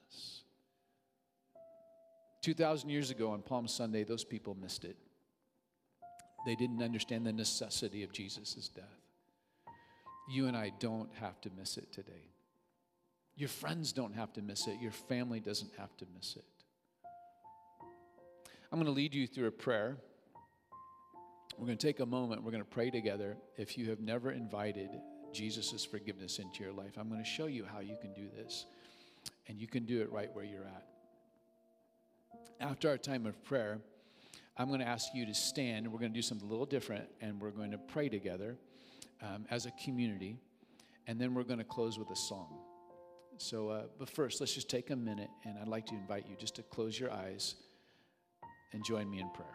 2,000 years ago on Palm Sunday, those people missed it. They didn't understand the necessity of Jesus' death. You and I don't have to miss it today. Your friends don't have to miss it. Your family doesn't have to miss it. I'm going to lead you through a prayer. We're going to take a moment. We're going to pray together. If you have never invited Jesus' forgiveness into your life, I'm going to show you how you can do this. And you can do it right where you're at. After our time of prayer, I'm going to ask you to stand, and we're going to do something a little different, and we're going to pray together as a community, and then we're going to close with a song. So, but first, let's just take a minute, and I'd like to invite you just to close your eyes and join me in prayer.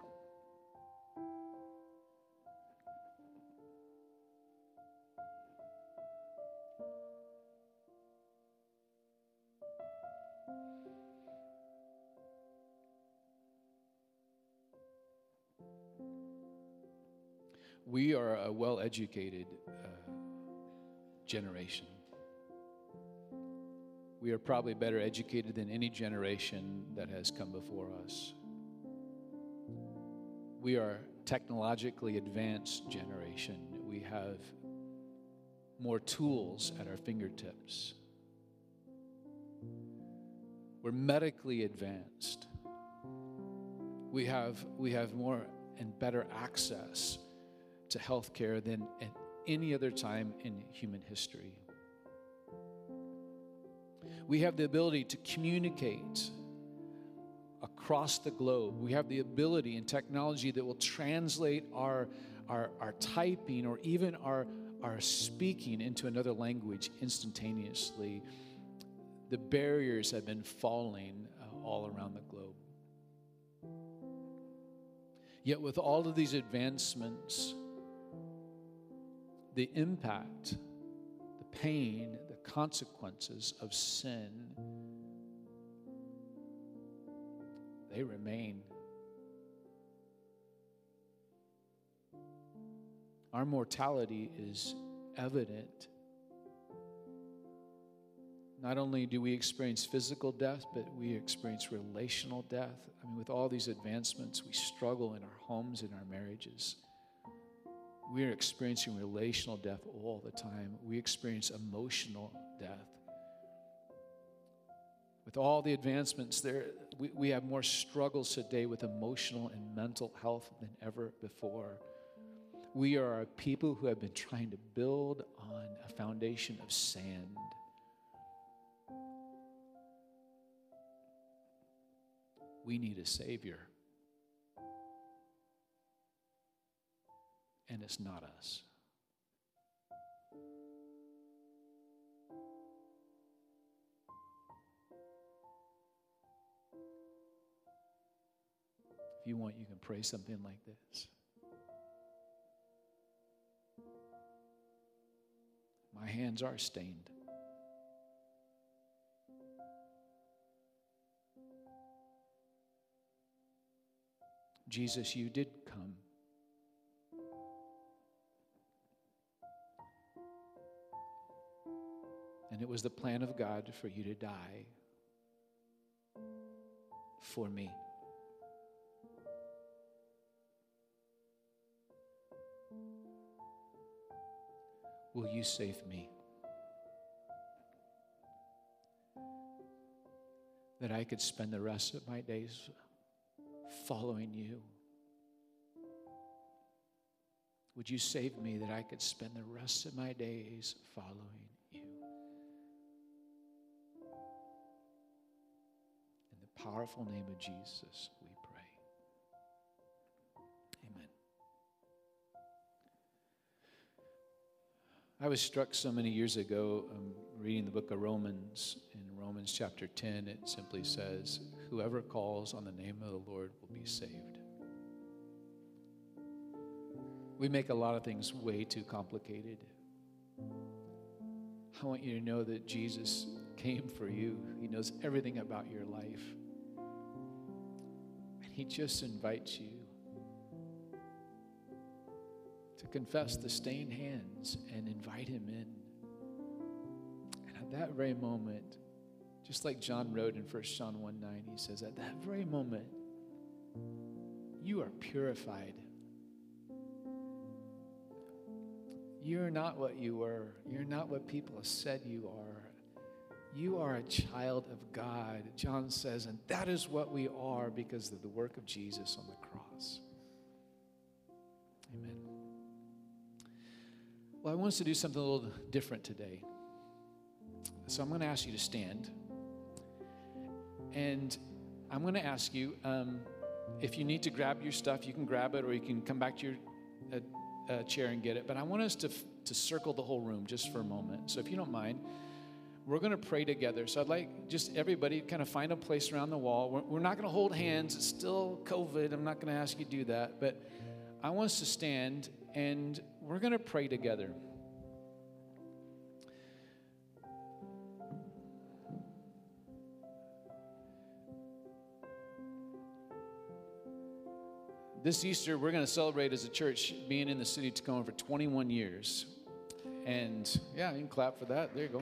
We are a well-educated generation. We are probably better educated than any generation that has come before us. We are a technologically advanced generation. We have more tools at our fingertips. We're medically advanced. We have more and better access to health care than at any other time in human history. We have the ability to communicate across the globe. We have the ability and technology that will translate our typing or even our speaking into another language instantaneously. The barriers have been falling all around the globe. Yet with all of these advancements, the impact, the pain, the consequences of sin, they remain. Our mortality is evident. Not only do we experience physical death, but we experience relational death. I mean, with all these advancements, we struggle in our homes, in our marriages. We are experiencing relational death all the time. We experience emotional death. With all the advancements there, we have more struggles today with emotional and mental health than ever before. We are a people who have been trying to build on a foundation of sand. We need a Savior. And it's not us. If you want, you can pray something like this. My hands are stained. Jesus, you did come. And it was the plan of God for you to die for me. Will you save me? That I could spend the rest of my days following you. Would you save me that I could spend the rest of my days following you? In the powerful name of Jesus, we pray. Amen. I was struck so many years ago reading the book of Romans. In Romans chapter 10, it simply says, whoever calls on the name of the Lord will be saved. We make a lot of things way too complicated. I want you to know that Jesus came for you. He knows everything about your life. And he just invites you to confess the stained hands and invite him in. And at that very moment, just like John wrote in 1 John 1:9, he says, at that very moment, you are purified. You're not what you were. You're not what people have said you are. You are a child of God, John says, and that is what we are because of the work of Jesus on the cross. Amen. Well, I want us to do something a little different today. So I'm going to ask you to stand. And I'm going to ask you, if you need to grab your stuff, you can grab it, or you can come back to your chair and get it. But I want us to circle the whole room just for a moment. So if you don't mind, we're going to pray together. So I'd like just everybody kind of find a place around the wall. We're not going to hold hands. It's still COVID. I'm not going to ask you to do that. But I want us to stand, and we're going to pray together. This Easter, we're going to celebrate as a church being in the city of Tacoma for 21 years. And yeah, you can clap for that. There you go.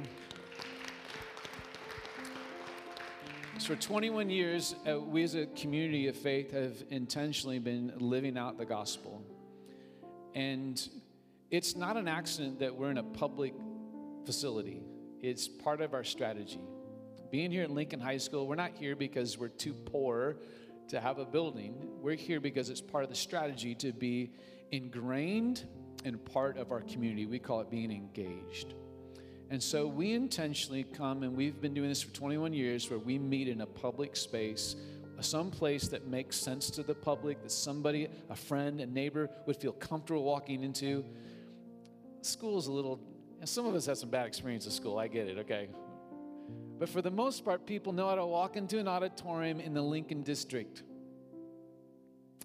So for 21 years, we as a community of faith have intentionally been living out the gospel. And it's not an accident that we're in a public facility. It's part of our strategy. Being here at Lincoln High School, we're not here because we're too poor to have a building. We're here because it's part of the strategy to be ingrained and part of our community. We call it being engaged. And so we intentionally come, and we've been doing this for 21 years, where we meet in a public space, some place that makes sense to the public, that somebody, a friend, a neighbor would feel comfortable walking into. School is a little, and some of us have some bad experience at school. I get it, okay? But for the most part, people know how to walk into an auditorium in the Lincoln district.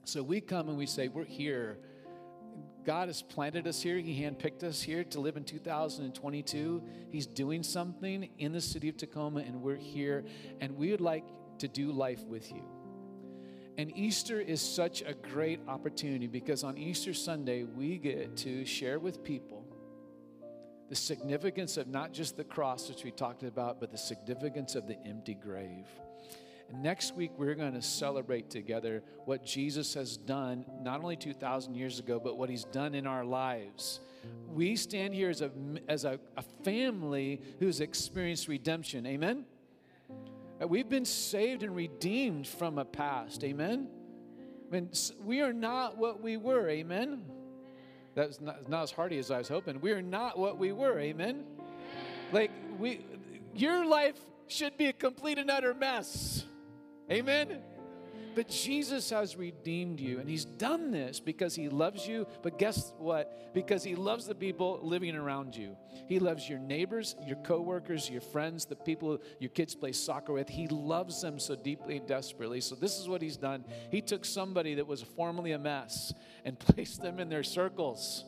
So we come and we say, we're here. God has planted us here. He handpicked us here to live in 2022. He's doing something in the city of Tacoma, and we're here. And we would like to do life with you. And Easter is such a great opportunity because on Easter Sunday, we get to share with people the significance of not just the cross, which we talked about, but the significance of the empty grave. And next week, we're going to celebrate together what Jesus has done, not only 2,000 years ago, but what he's done in our lives. We stand here as a family who's experienced redemption. Amen? We've been saved and redeemed from a past. Amen? I mean, we are not what we were. Amen? That's not as hearty as I was hoping. We are not what we were. Amen? Like, your life should be a complete and utter mess. Amen? But Jesus has redeemed you, and he's done this because he loves you. But guess what? Because he loves the people living around you. He loves your neighbors, your coworkers, your friends, the people your kids play soccer with. He loves them so deeply and desperately. So this is what he's done. He took somebody that was formerly a mess and placed them in their circles.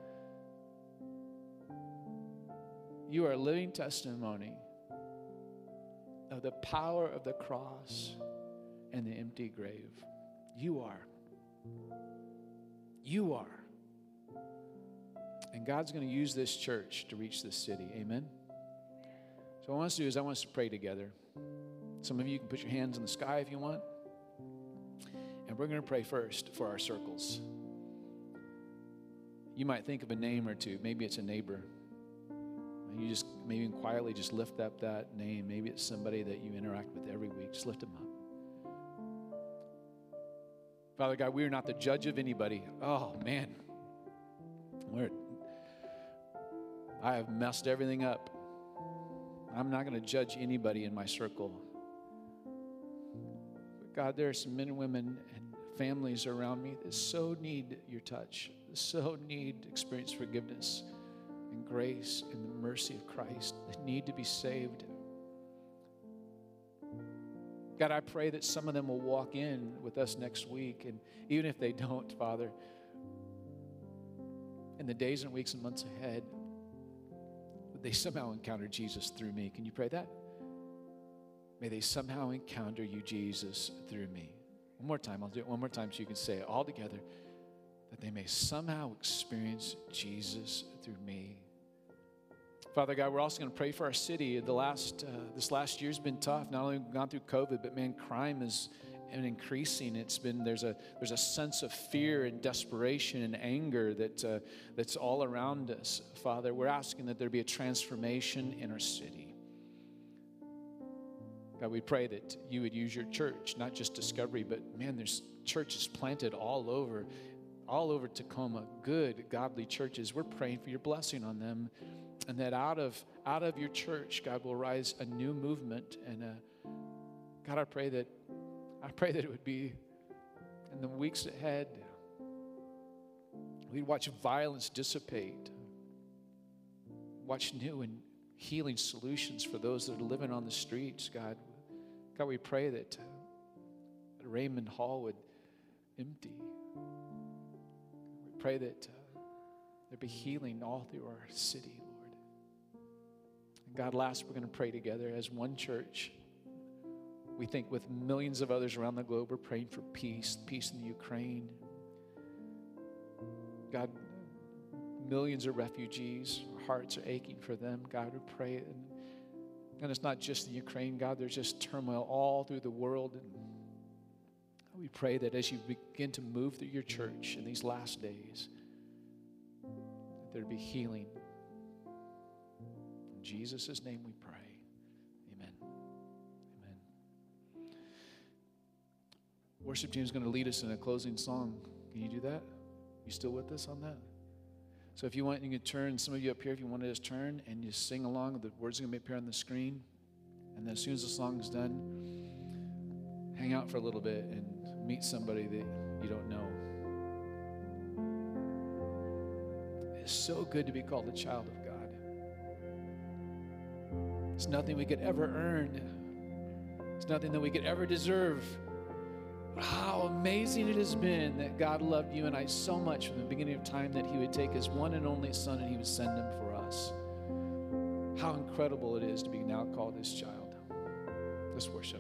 You are a living testimony of the power of the cross and the empty grave. You are. You are. And God's going to use this church to reach this city. Amen? So what I want us to do is I want us to pray together. Some of you can put your hands in the sky if you want. And we're going to pray first for our circles. You might think of a name or two. Maybe it's a neighbor. You just maybe quietly just lift up that name. Maybe it's somebody that you interact with every week. Just lift them up. Father God, we are not the judge of anybody. Oh, man. I have messed everything up. I'm not going to judge anybody in my circle. But God, there are some men and women and families around me that so need your touch, so need to experience forgiveness and grace and the mercy of Christ, that need to be saved. God, I pray that some of them will walk in with us next week, and even if they don't, Father, in the days and weeks and months ahead, would they somehow encounter Jesus through me? Can you pray that? May they somehow encounter you, Jesus, through me. One more time. I'll do it one more time so you can say it all together. That they may somehow experience Jesus through me. Father God, we're also going to pray for our city. This last year's been tough. Not only have we gone through COVID, but man, crime is increasing. There's a sense of fear and desperation and anger that's all around us. Father, we're asking that there be a transformation in our city. God, we pray that you would use your church, not just Discovery, but man, there's churches planted all over Tacoma, good, godly churches. We're praying for your blessing on them. And that out of your church, God, will rise a new movement. And God, I pray that it would be in the weeks ahead, we'd watch violence dissipate, watch new and healing solutions for those that are living on the streets. God, we pray that Raymond Hall would empty. We pray that there'd be healing all through our city. God, last, we're going to pray together as one church. We think with millions of others around the globe, we're praying for peace in the Ukraine. God, millions of refugees, our hearts are aching for them. God, we pray. And it's not just the Ukraine, God, there's just turmoil all through the world. And we pray that as you begin to move through your church in these last days, that there'd be healing. In Jesus' name we pray. Amen. Amen. Worship team is going to lead us in a closing song. Can you do that? You still with us on that? So if you want, you can turn. Some of you up here, if you want to just turn and just sing along. The words are going to appear on the screen. And then as soon as the song is done, hang out for a little bit and meet somebody that you don't know. It's so good to be called a child of God. It's nothing we could ever earn. It's nothing that we could ever deserve. How amazing it has been that God loved you and I so much from the beginning of time that he would take his one and only son and he would send him for us. How incredible it is to be now called his child. Let's worship.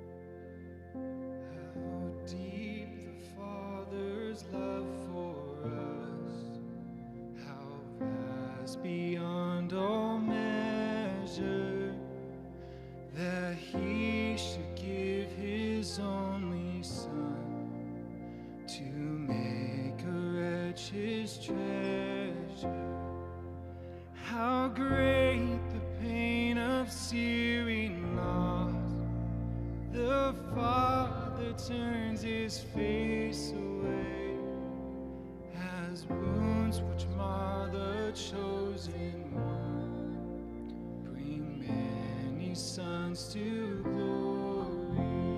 How deep the Father's love for us, how vast beyond all measure, that he should give his only Son to make a wretch his treasure. How great the pain of searing loss, the Father turns his face away, as wounds which mar the chosen one bring many sons to glory.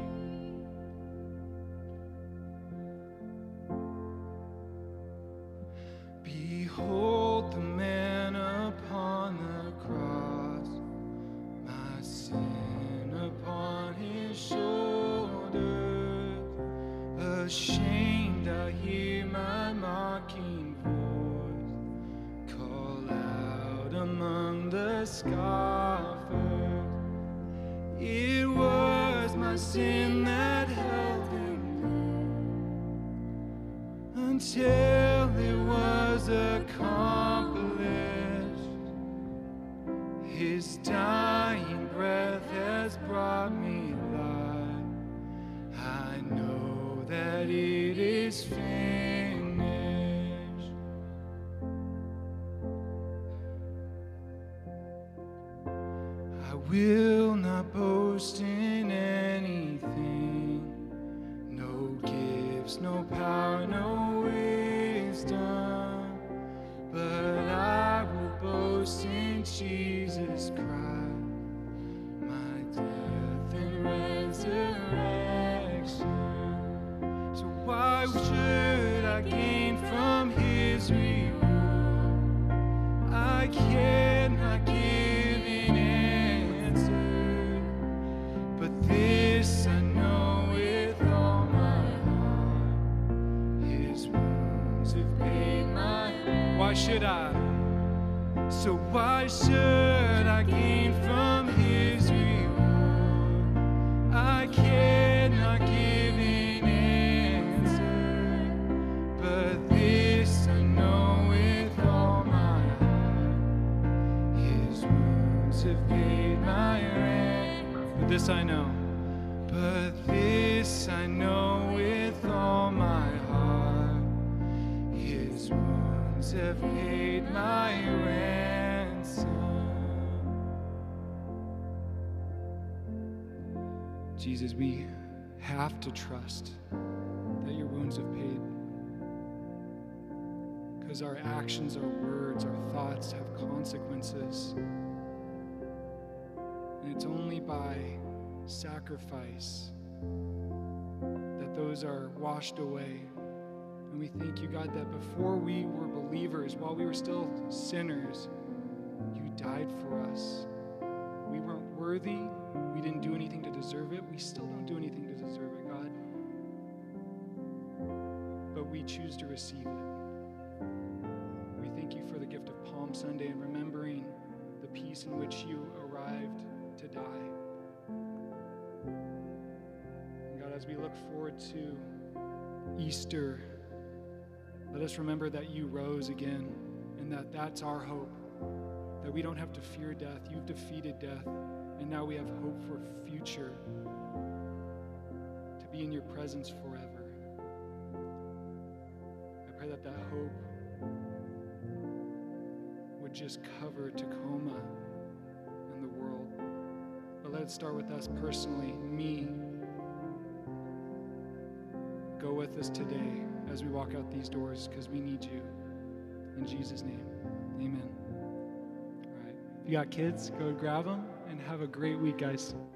Behold the man upon the cross, my sin upon his shoulder. Ashamed, I hear my mocking voice call out among the scoffers. It was my sin that held him until it was accomplished. His dying breath has brought me life. I know that it is finished. I will not boast in anything, no gifts, no power, no wisdom, but I will boast in Jesus Christ, my death and resurrection. So why should I gain from his reward? I cannot give an answer, but this I know with all my heart, his wounds have paid my rent. Why should I? So why should I gain from his reward? I cannot give an answer, but this I know with all my heart, his wounds have paid my rent. But this I know, but this I know with all my heart, his wounds have paid my ransom. Jesus, we have to trust that your wounds have paid, because our actions, our words, our thoughts have consequences. And it's only by sacrifice that those are washed away. And we thank you, God, that before we were believers, while we were still sinners, you died for us. We weren't worthy. We didn't do anything to deserve it. We still don't do anything to deserve it, God. But we choose to receive it. We thank you for the gift of Palm Sunday and remembering the peace in which you arrived to die. And God, as we look forward to Easter, let us remember that you rose again and that that's our hope, that we don't have to fear death. You've defeated death, and now we have hope for future, to be in your presence forever. I pray that that hope would just cover Tacoma and the world. But let it start with us personally, me. Go with us today as we walk out these doors, because we need you. In Jesus' name, amen. All right. If you got kids, go grab them and have a great week, guys.